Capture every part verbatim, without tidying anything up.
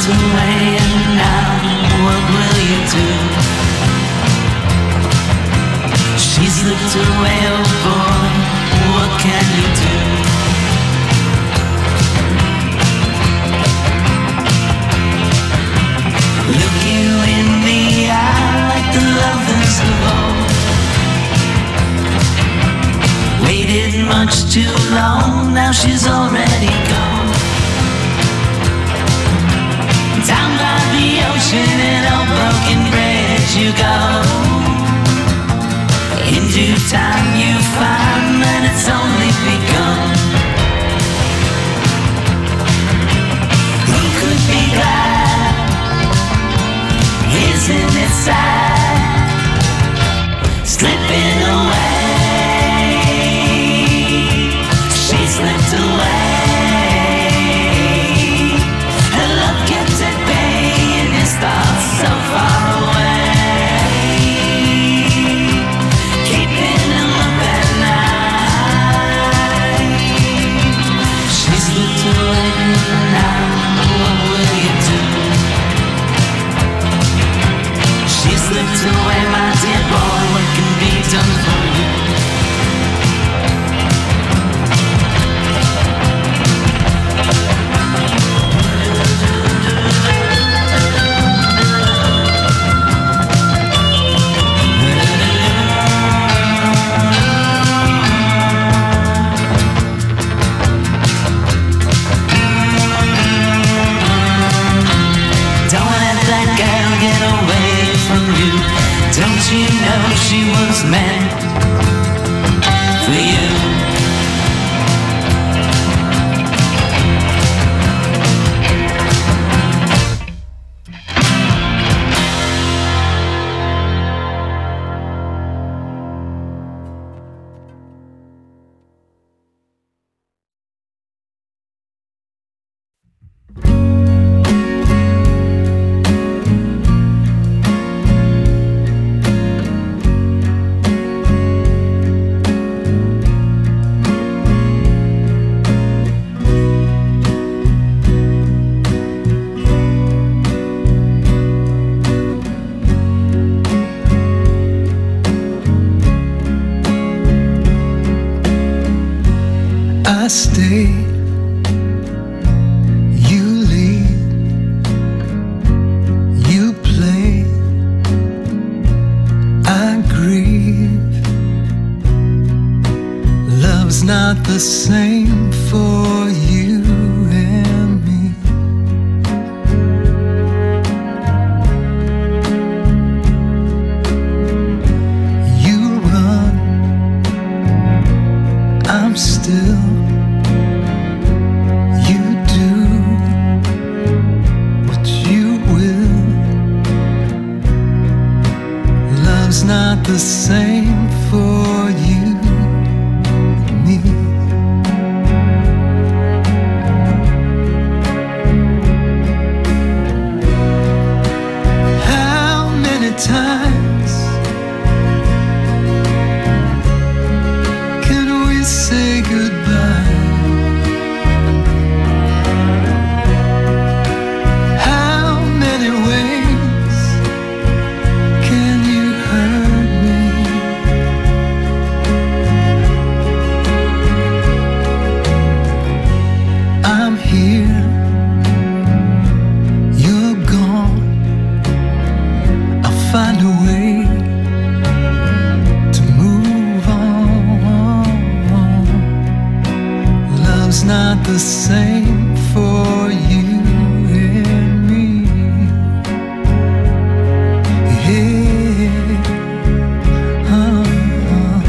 away, and now what will you do? She slipped away, oh boy, what can you do? Look you in the eye like the lovers of old. Waited much too long, now she's already gone. Down by the ocean in a broken bridge you go. In due time you find that it's only begun. Who could be glad? Isn't it sad? Slipping away. She slipped away. Her love kept at bay and his thoughts so far away. Keeping him up at night. She slipped away, now what will you do? She slipped away, my dear boy, what can be done for you? Don't you know she was meant for you? I stay, you lead, you play, I grieve. Love's not the same for you and me. You run, I'm still. Not the same for you and me. How many times can we say goodbye? Find a way to move on. Love's not the same for you and me. Yeah. Uh-huh.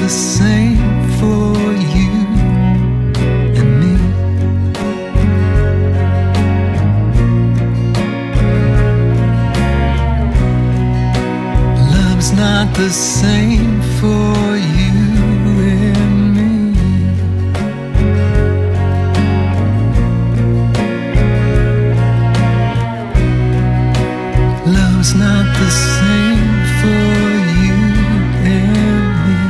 the same for you and me. Love's not the same for you and me. Love's not the same for you and me.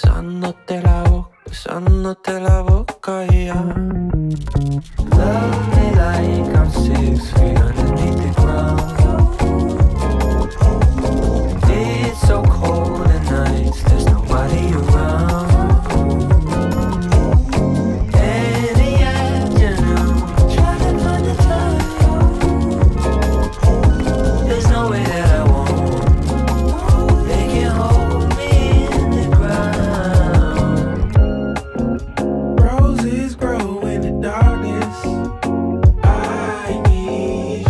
besándote la boca, besándote la boca y ya. Love me like I'm six feet underneath the ground. It's so cold at nights, there's nobody around. Any afternoon, try to find the time. There's no way that I won't. They can hold me in the ground. Roses grow in the darkness. I need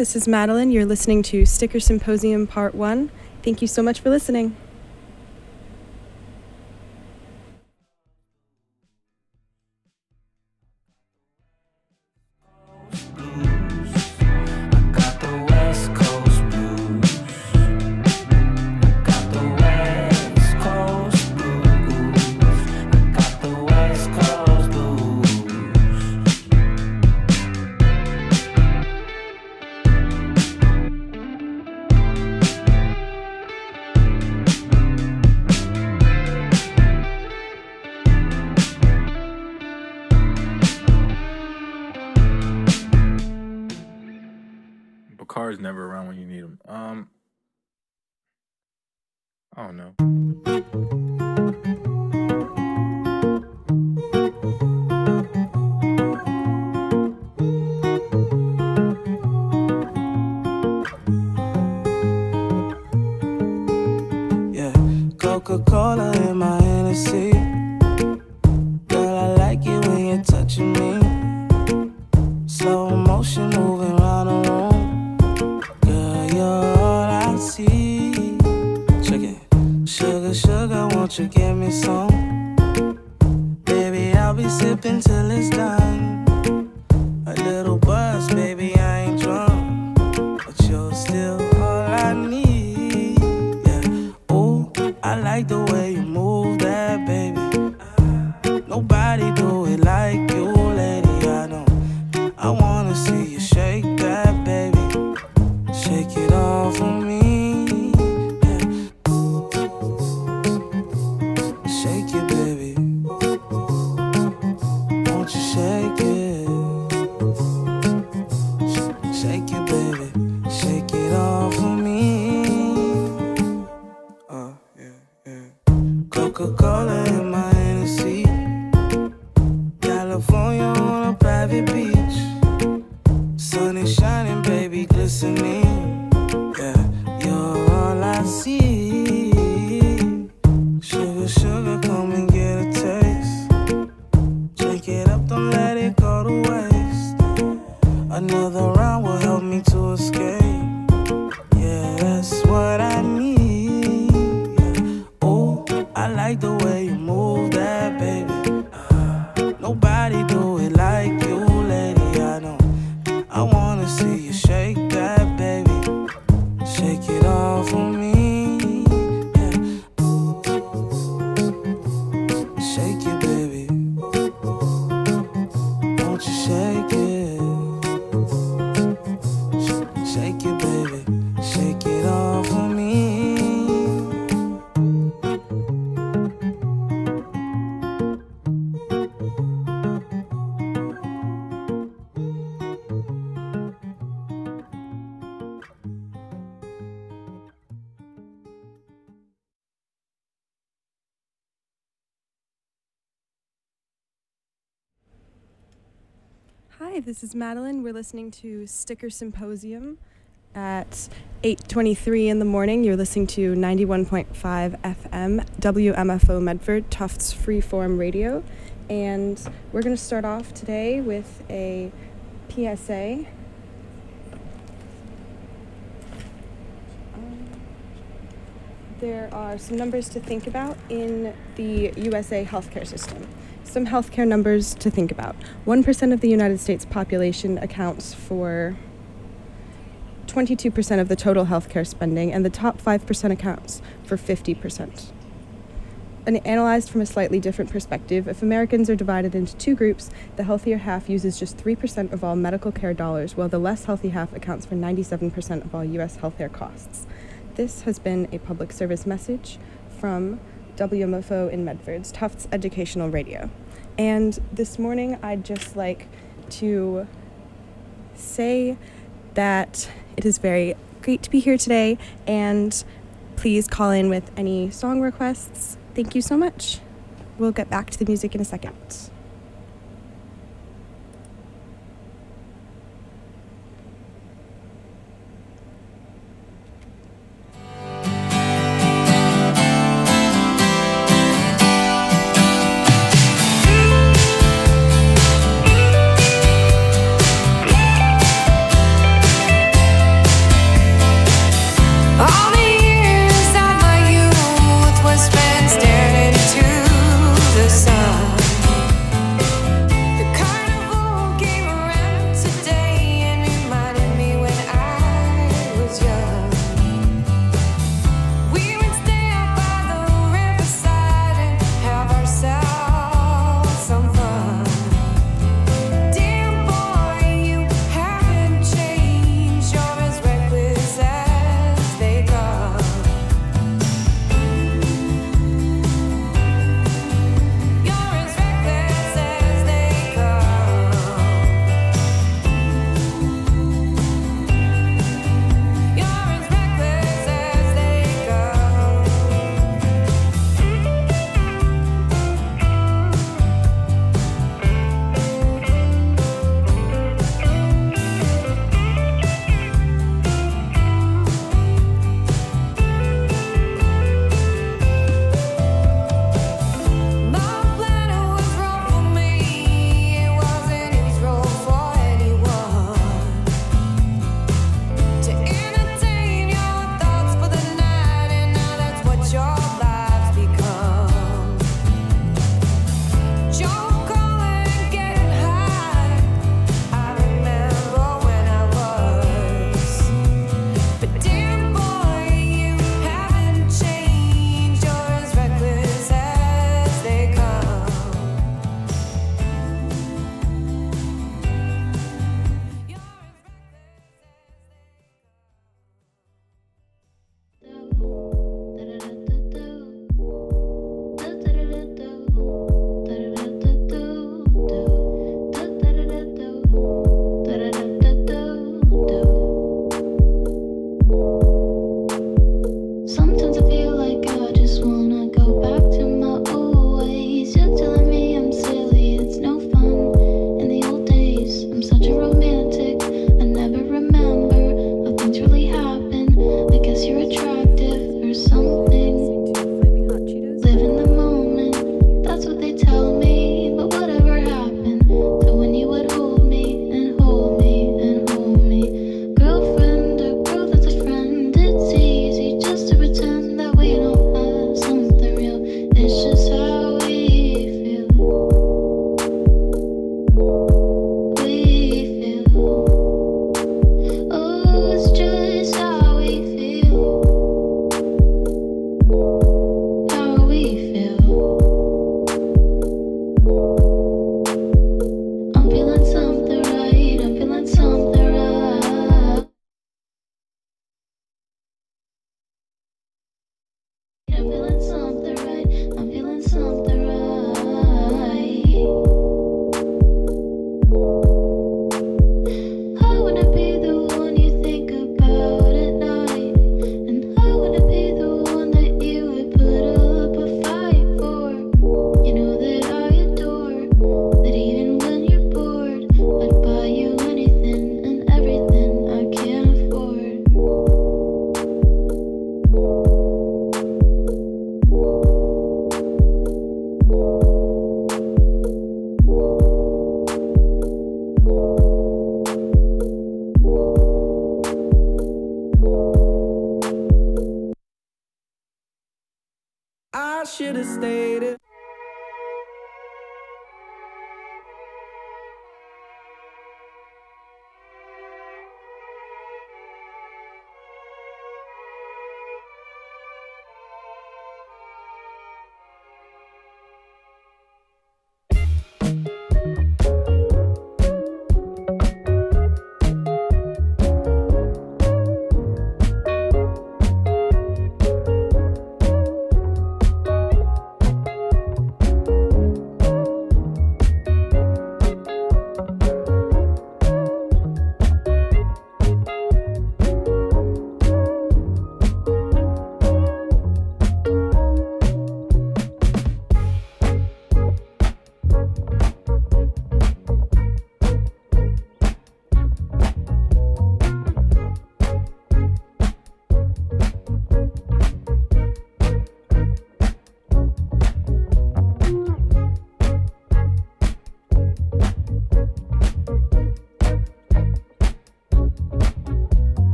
this is Madeline. You're listening to Sticker Symposium Part one. Thank you so much for listening. Cars never around when you need them. Um, I don't know. Yeah, Coca-Cola in my Hennessy. Girl, I like it when you're touching me. Slow motion moving around the room. Sugar, sugar, won't you give me some? Baby, I'll be sipping till it's done. A little buzz, baby, I ain't drunk, but you're still all I need. Yeah, ooh, I like the way you move that, baby. Nobody do it like you, lady, I know. I wanna see you shake that, baby. Shake it off for me. Coca-Cola in my Hennessy. California on a private beach. Sun is shining, baby, glistening. Yeah, you're all I see. Sugar, sugar, come and get a taste. Drink it up, don't let it go to waste. Another round will help me to escape. Yeah, that's what I need. I like the way you move that, baby. Nobody do it like you, lady, I know. I wanna see you shake that, baby. Shake it off for me. Yeah. Shake it, baby. Won't you shake it? Shake it, baby. Shake it off for me. Hi, this is Madeline. We're listening to Sticker Symposium at eight twenty-three in the morning. You're listening to ninety-one point five F M, W M F O Medford, Tufts Freeform Radio. And we're going to start off today with a P S A. Um, there are some numbers to think about in the U S A healthcare system. Some healthcare numbers to think about. one percent of the United States population accounts for twenty-two percent of the total healthcare spending, and the top five percent accounts for fifty percent. And analyzed from a slightly different perspective, if Americans are divided into two groups, the healthier half uses just three percent of all medical care dollars, while the less healthy half accounts for ninety-seven percent of all U S healthcare costs. This has been a public service message from W M F O in Medford's Tufts Educational Radio. And this morning, I'd just like to say that it is very great to be here today, and please call in with any song requests. Thank you so much. We'll get back to the music in a second.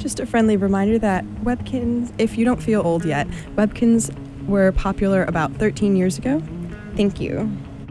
Just a friendly reminder that Webkinz, if you don't feel old yet, Webkinz were popular about thirteen years ago. Thank you.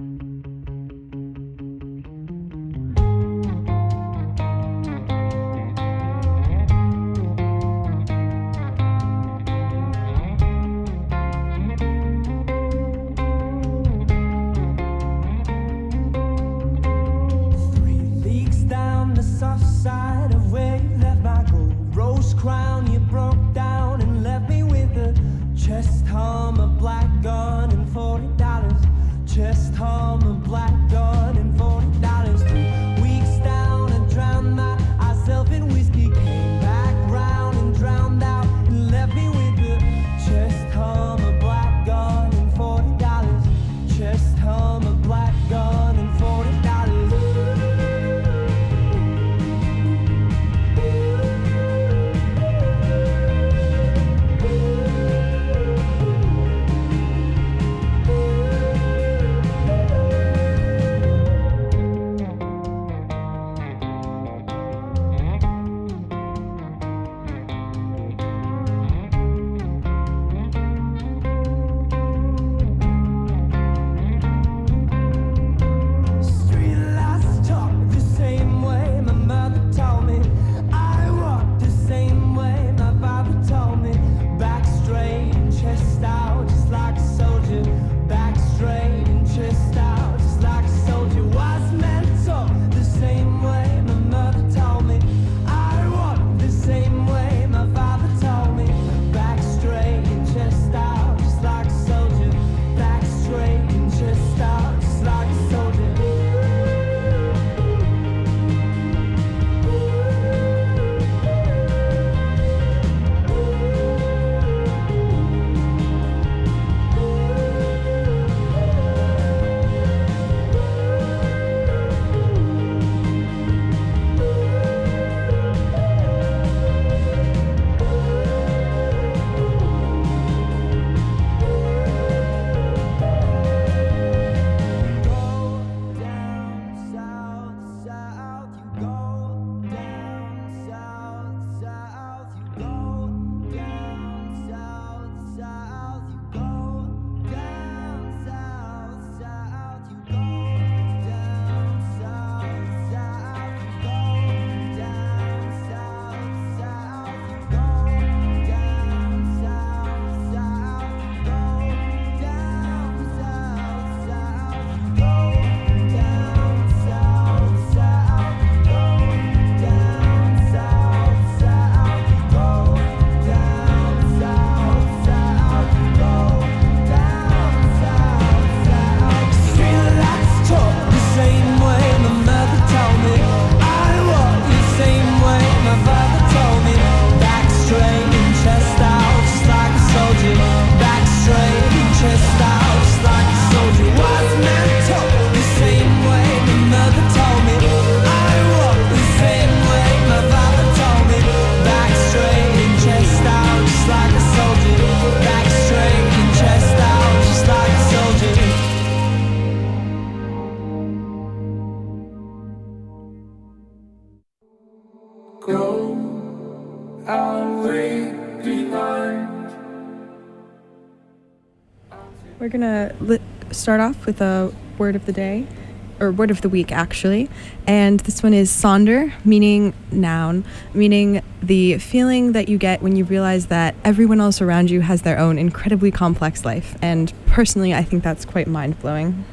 We're gonna li- start off with a word of the day, or word of the week actually, and this one is sonder, meaning noun, meaning the feeling that you get when you realize that everyone else around you has their own incredibly complex life, and personally I think that's quite mind-blowing.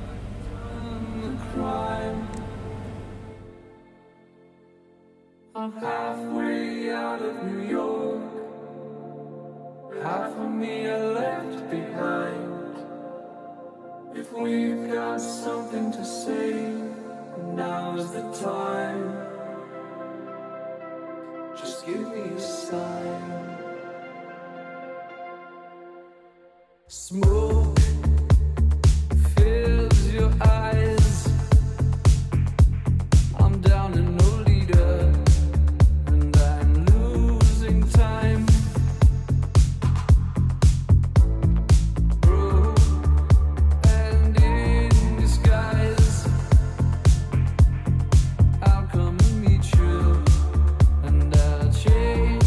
I'm halfway out of New York. Half of me I left behind. If we've got something to say, now's the time. Just give me a sign. Smoke fills your eyes. I'm down in Nolita, and I'm losing time. Broke and in disguise, I'll come and meet you, and I'll change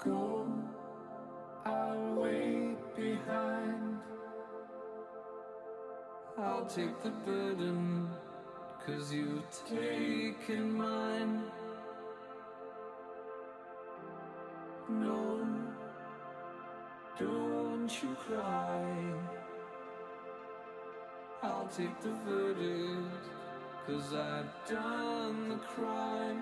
go, I'll wait behind. I'll take the burden, 'cause you've taken mine. No, don't you cry. I'll take the verdict, 'cause I've done the crime.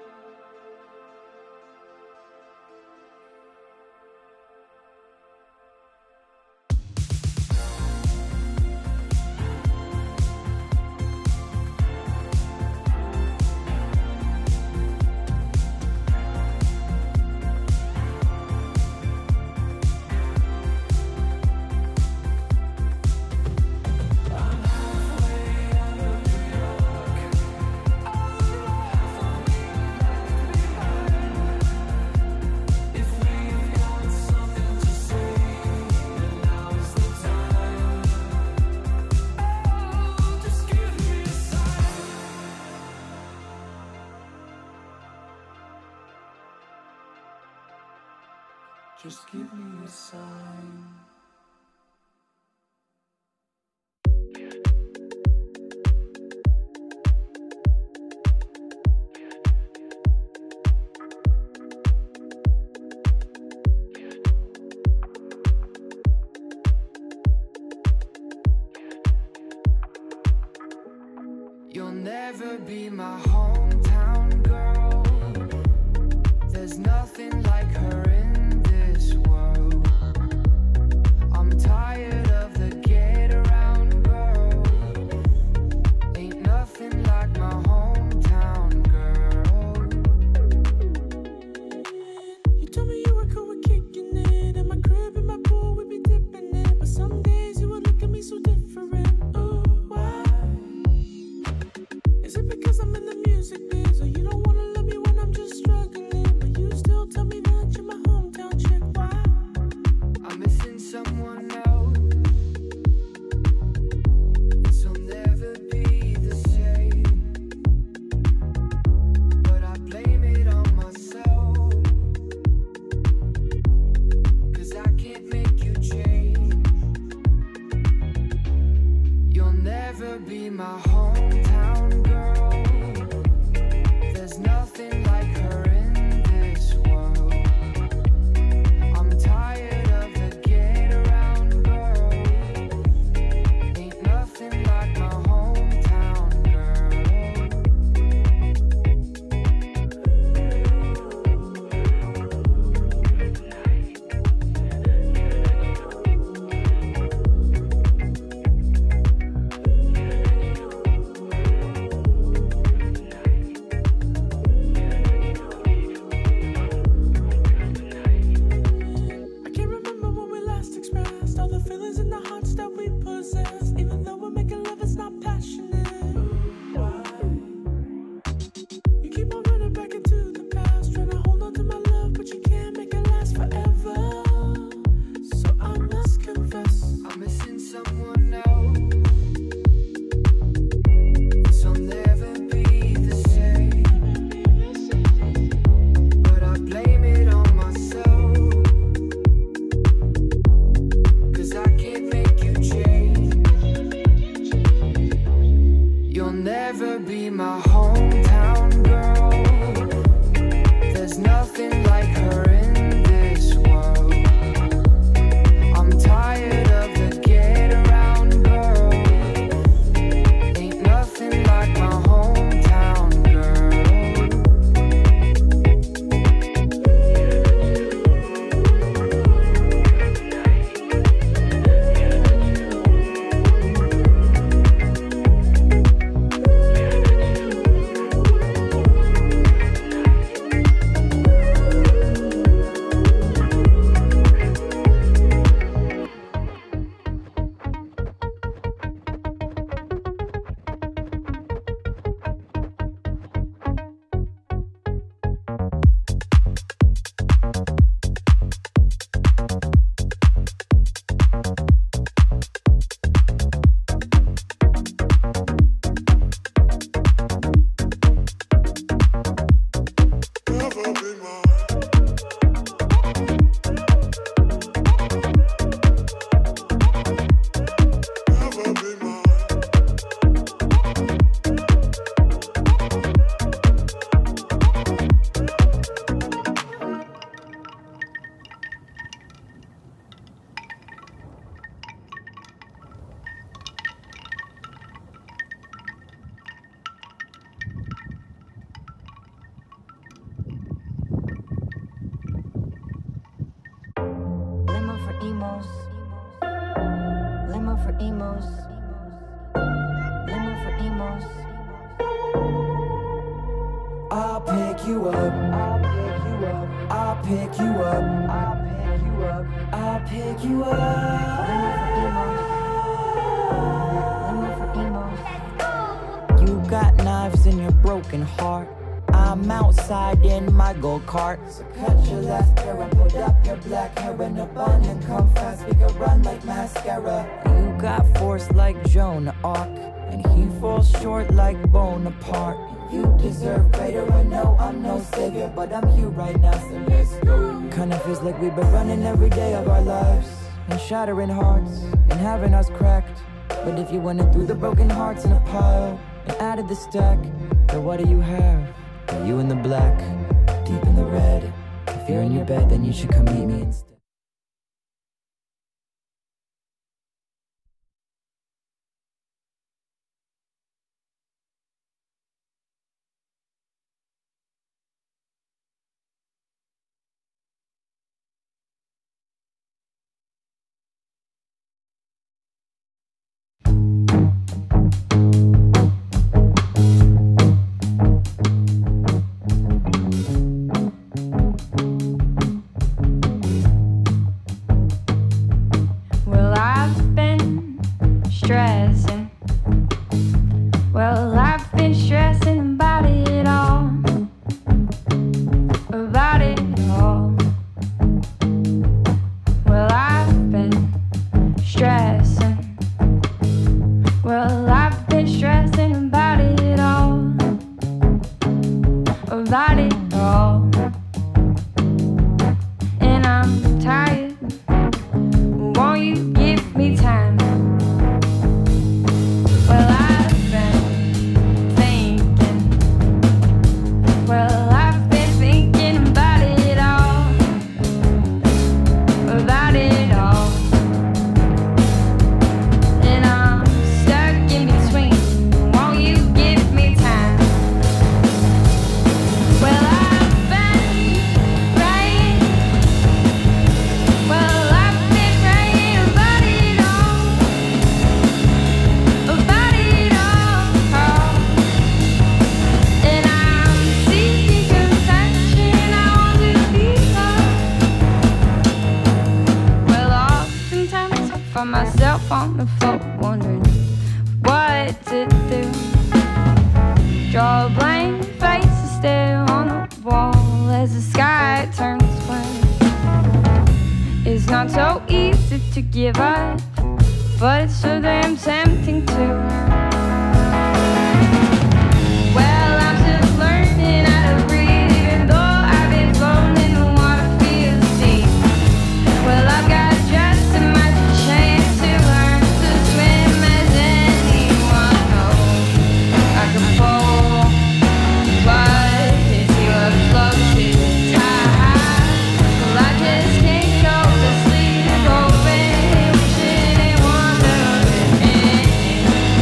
Just give me a sign. You'll never be my hometown girl. There's nothing like her in this world. emos. Limo for emos. Limo for emos. I'll pick you up. I'll pick you up. I'll pick you up. I'll pick you up. I'll pick you up. Limo for emos. You got knives in your broken heart. I'm outside in my go-kart. So cut your last hair and put up your black hair in a bun and come fast, we can run like mascara. You got force like Joan of Arc, and he falls short like Bonaparte. You deserve greater, I know I'm no savior, but I'm here right now, so let's go. Kinda feels like we've been running every day of our lives, and shattering hearts, and having us cracked. But if you went in through the broken hearts in a pile, and added the stack, then what do you have? Are you in the black, deep in the red? If you're in your bed, then you should come meet me instead. Stressing. Well, I've been stressing about it all. About it all. Well, I've been stressing. Well, I've been stressing about it all. About it all. And I'm tired. Won't you give me time? Find myself on the floor wondering what to do. Draw a blank face and stare on the wall as the sky turns black. It's not so easy to give up, but it's so damn tempting to. Well, I'm just learning how to breathe, even though I've been floating in the water, feel the sea. Well, I've got just as much chance to learn to swim as anyone knows. I can pull, but it's your float to the tide. Well, I just can't go to sleep, hoping, wishing and wondering.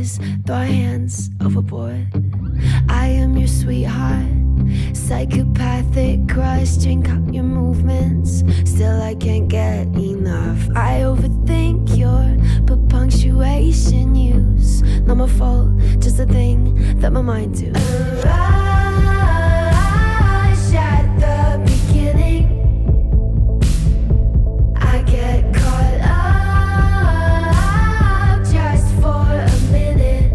boys, throw our hands overboard. I am your sweetheart, psychopathic crush, drink up your movements. Still I can't get enough. I overthink your punctuation use. Not my fault, just a thing that my mind do. A rush at the beginning. I get caught up just for a minute.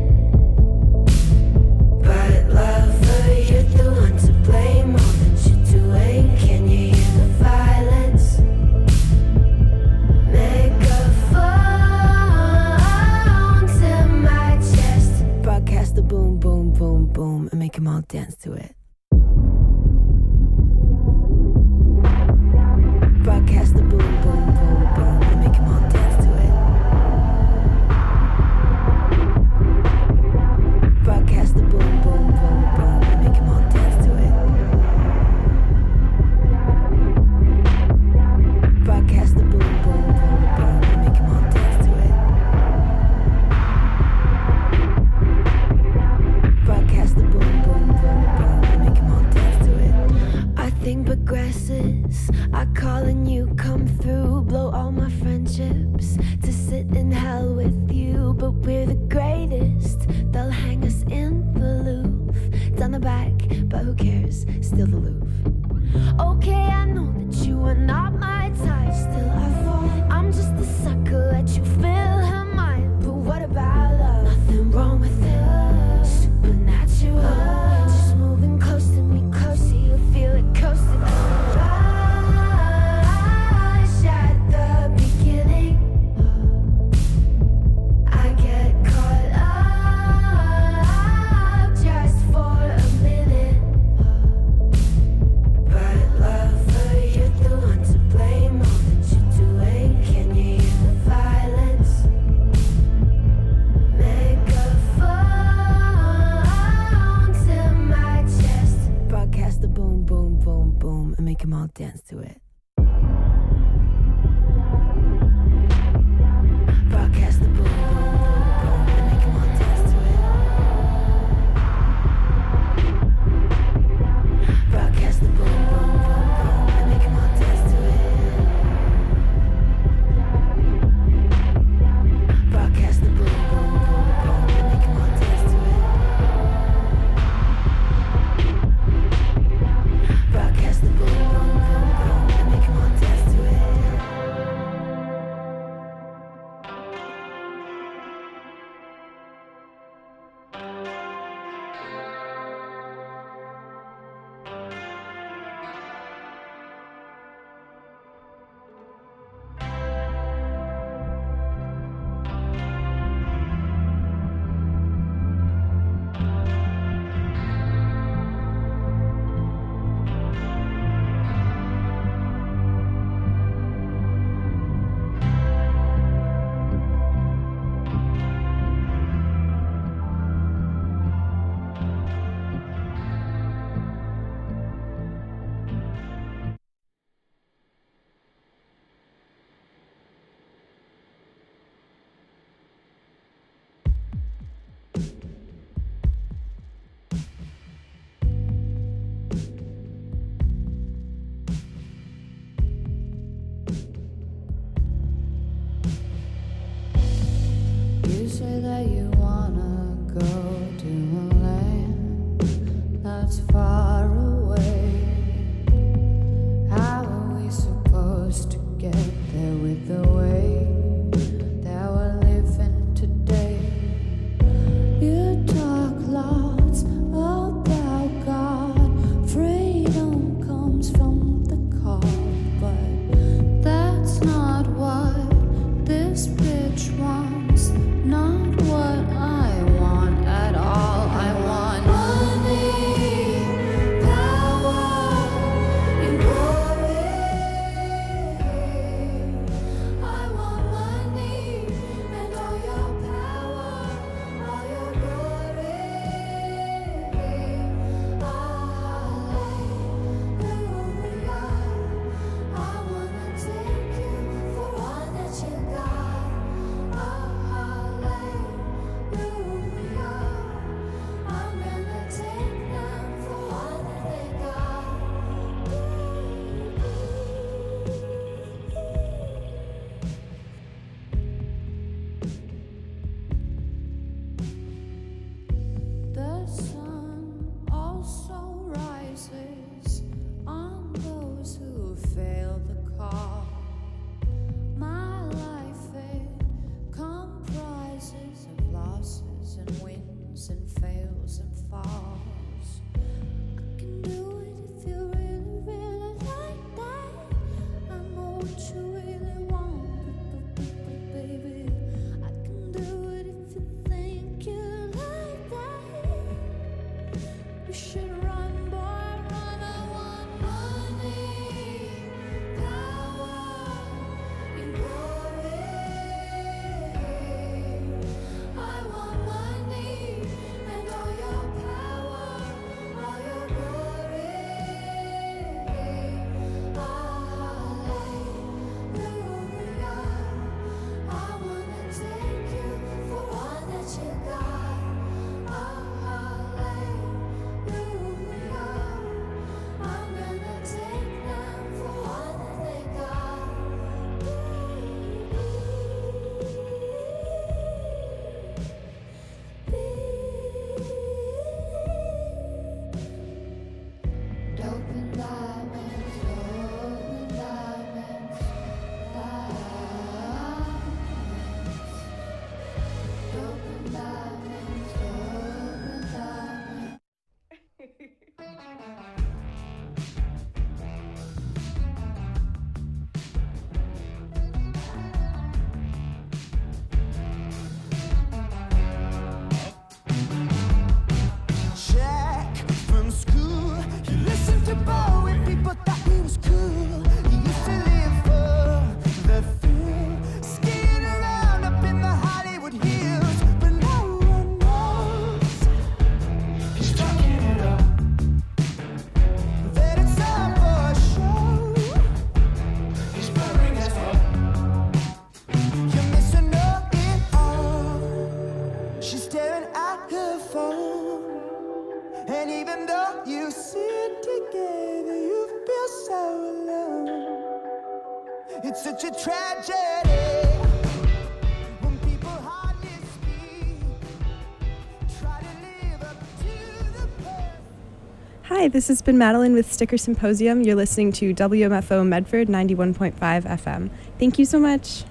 But lover, you're the one to blame. All that you're doing, can you hear the violence? Megaphones in my chest. Broadcast the boom, boom, boom, boom, and make them all dance to it. Broadcast the boom, boom, boom, boom, and make them all dance to it. Broadcast the boom, boom, boom, boom, and make them all dance to it. Broadcast the boom, boom, boom, boom, and make them all dance to it. Broadcast the boom, boom, boom, boom, and make them all dance to it. Our thing progresses. I call and you come through. Blow all my friendships to sit in hell with you. But we're the greatest. They'll hang us in the Louvre. Down the back, but who cares? Still the Louvre. Okay, I know that you are not my type. Still I fall. I'm just a sucker. Let you fill her mind. But what about love? Nothing wrong with it. Supernatural. Just moving close to me, close to you. Feel it coasting. Rush at the beginning. I get caught up just for a minute. But lover, you're the one to blame. All that you're doing, can you hear the violence? Megaphones in my chest. Broadcast the boom, boom, boom, boom, and make them all dance to it. Broadcast the boom, boom, boom, boom, and make them all dance to it. Broadcast the boom, boom, boom, boom, and make them all dance to it. Broadcast the boom, boom, boom, boom, and make them all dance to it. Broadcast the boom, boom, boom, boom, and make them all dance to it. You say that you wanna go to a land that's far away. How are we supposed to get there with the way that we're living today? You talk lots about God. Freedom comes from the call, but that's not what this bitch wants. Not what I want at all. I want money. also rises on those who fail the call. My life, it comprises of losses and wins and fails and falls. I can do it if you really, really like that. I know what you really want, but, but, but baby, I can do it if you think you like that. You should run, boy, run. I want money, power, and glory. I want money and all your power, all your glory. Hallelujah. I wanna take you for all that you got. Hallelujah. I'm gonna take them for all that they got. Dope and diamonds, gold and diamonds, diamonds. Dope and diamonds, gold and diamonds. Jack from school, he listened to Bowie. People thought he was cool. He used to live for the thrill, skiing around up in the Hollywood Hills. But no one knows he's fucking it up. That it's all for show. He's boring as fuck. You're missing out it all. She's staring at her phone. And even though you sit together, you feel so alone. It's such a tragedy when people hardly speak, try to live up to the perfect. Hi, this has been Madeline with Sticker Symposium. You're listening to W M F O Medford ninety-one point five F M. Thank you so much.